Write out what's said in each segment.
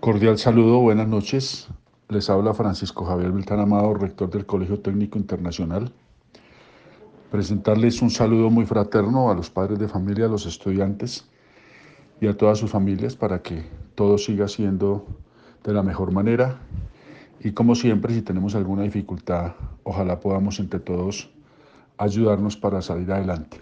Cordial saludo, buenas noches. Les habla Francisco Javier Beltrán Amado, rector del Colegio Técnico Internacional. Presentarles un saludo muy fraterno a los padres de familia, a los estudiantes y a todas sus familias para que todo siga siendo de la mejor manera. Y como siempre, si tenemos alguna dificultad, ojalá podamos entre todos ayudarnos para salir adelante.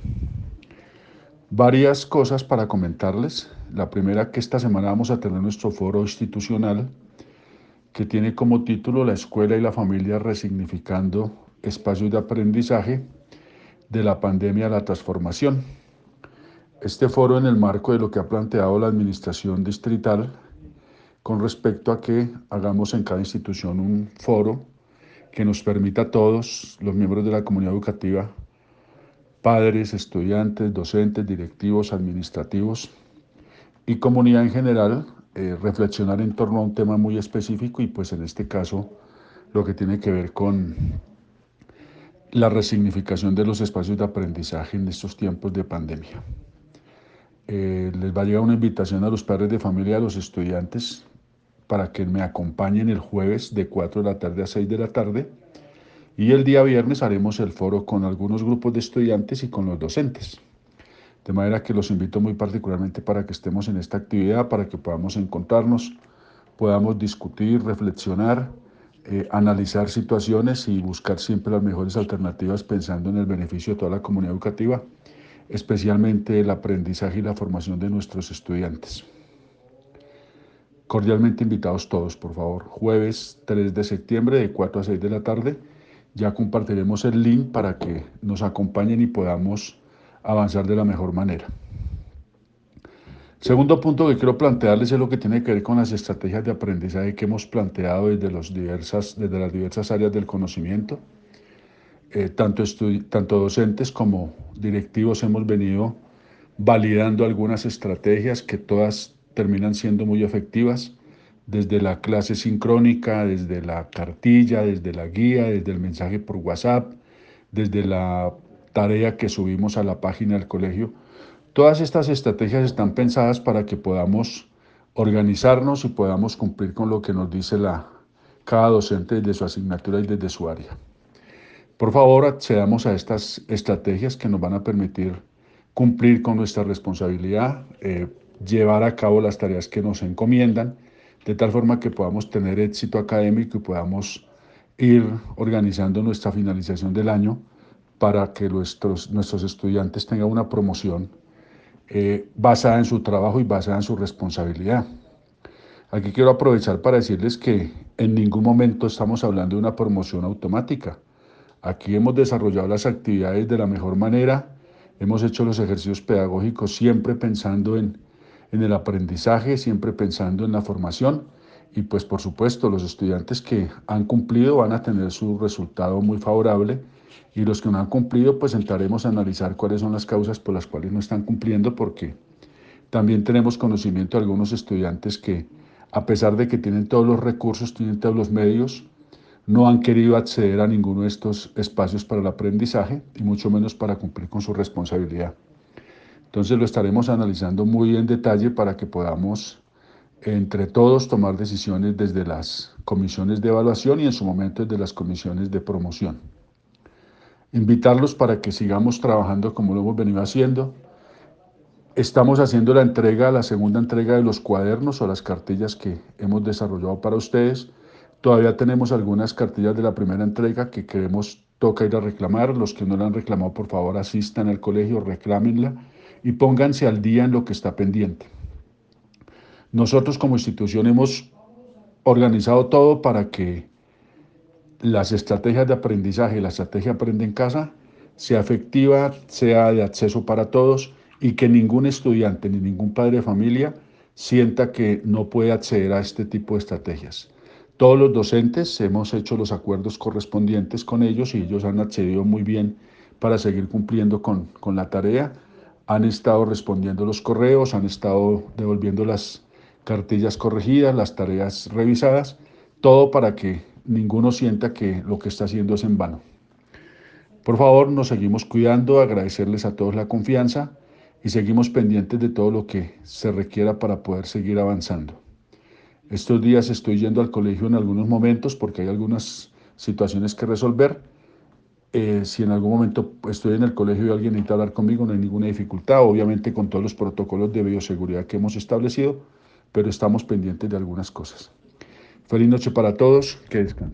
Varias cosas para comentarles. La primera, que esta semana vamos a tener nuestro foro institucional que tiene como título La escuela y la familia resignificando espacios de aprendizaje de la pandemia a la transformación. Este foro en el marco de lo que ha planteado la administración distrital con respecto a que hagamos en cada institución un foro que nos permita a todos los miembros de la comunidad educativa, padres, estudiantes, docentes, directivos, administrativos y comunidad en general, reflexionar en torno a un tema muy específico y pues en este caso lo que tiene que ver con la resignificación de los espacios de aprendizaje en estos tiempos de pandemia. Les va a llegar una invitación a los padres de familia y a los estudiantes para que me acompañen el jueves de 4 de la tarde a 6 de la tarde y el día viernes haremos el foro con algunos grupos de estudiantes y con los docentes. De manera que los invito muy particularmente para que estemos en esta actividad, para que podamos encontrarnos, podamos discutir, reflexionar, analizar situaciones y buscar siempre las mejores alternativas pensando en el beneficio de toda la comunidad educativa, especialmente el aprendizaje y la formación de nuestros estudiantes. Cordialmente invitados todos, por favor. Jueves 3 de septiembre de 4 a 6 de la tarde. Ya compartiremos el link para que nos acompañen y podamos avanzar de la mejor manera. Segundo punto que quiero plantearles es lo que tiene que ver con las estrategias de aprendizaje que hemos planteado desde las diversas áreas del conocimiento. Tanto docentes como directivos hemos venido validando algunas estrategias que todas terminan siendo muy efectivas, desde la clase sincrónica, desde la cartilla, desde la guía, desde el mensaje por WhatsApp, desde la tarea que subimos a la página del colegio. Todas estas estrategias están pensadas para que podamos organizarnos y podamos cumplir con lo que nos dice cada docente desde su asignatura y desde su área. Por favor, accedamos a estas estrategias que nos van a permitir cumplir con nuestra responsabilidad, llevar a cabo las tareas que nos encomiendan, de tal forma que podamos tener éxito académico y podamos ir organizando nuestra finalización del año para que nuestros estudiantes tengan una promoción basada en su trabajo y basada en su responsabilidad. Aquí quiero aprovechar para decirles que en ningún momento estamos hablando de una promoción automática. Aquí hemos desarrollado las actividades de la mejor manera, hemos hecho los ejercicios pedagógicos siempre pensando en el aprendizaje, siempre pensando en la formación y pues por supuesto los estudiantes que han cumplido van a tener su resultado muy favorable y los que no han cumplido pues entraremos a analizar cuáles son las causas por las cuales no están cumpliendo porque también tenemos conocimiento de algunos estudiantes que a pesar de que tienen todos los recursos, tienen todos los medios, no han querido acceder a ninguno de estos espacios para el aprendizaje y mucho menos para cumplir con su responsabilidad. Entonces lo estaremos analizando muy en detalle para que podamos entre todos tomar decisiones desde las comisiones de evaluación y en su momento desde las comisiones de promoción. Invitarlos para que sigamos trabajando como lo hemos venido haciendo. Estamos haciendo la segunda entrega de los cuadernos o las cartillas que hemos desarrollado para ustedes. Todavía tenemos algunas cartillas de la primera entrega que toca ir a reclamar. Los que no la han reclamado, por favor, asistan al colegio, reclámenla y pónganse al día en lo que está pendiente. Nosotros como institución hemos organizado todo para que las estrategias de aprendizaje, la estrategia Aprende en Casa, sea efectiva, sea de acceso para todos y que ningún estudiante ni ningún padre de familia sienta que no puede acceder a este tipo de estrategias. Todos los docentes hemos hecho los acuerdos correspondientes con ellos y ellos han accedido muy bien para seguir cumpliendo con la tarea. Han estado respondiendo los correos, han estado devolviendo las cartillas corregidas, las tareas revisadas, todo para que ninguno sienta que lo que está haciendo es en vano. Por favor, nos seguimos cuidando, agradecerles a todos la confianza y seguimos pendientes de todo lo que se requiera para poder seguir avanzando. Estos días estoy yendo al colegio en algunos momentos porque hay algunas situaciones que resolver. Si en algún momento estoy en el colegio y alguien necesita hablar conmigo, no hay ninguna dificultad, obviamente con todos los protocolos de bioseguridad que hemos establecido, pero estamos pendientes de algunas cosas. Feliz noche para todos, que descansen.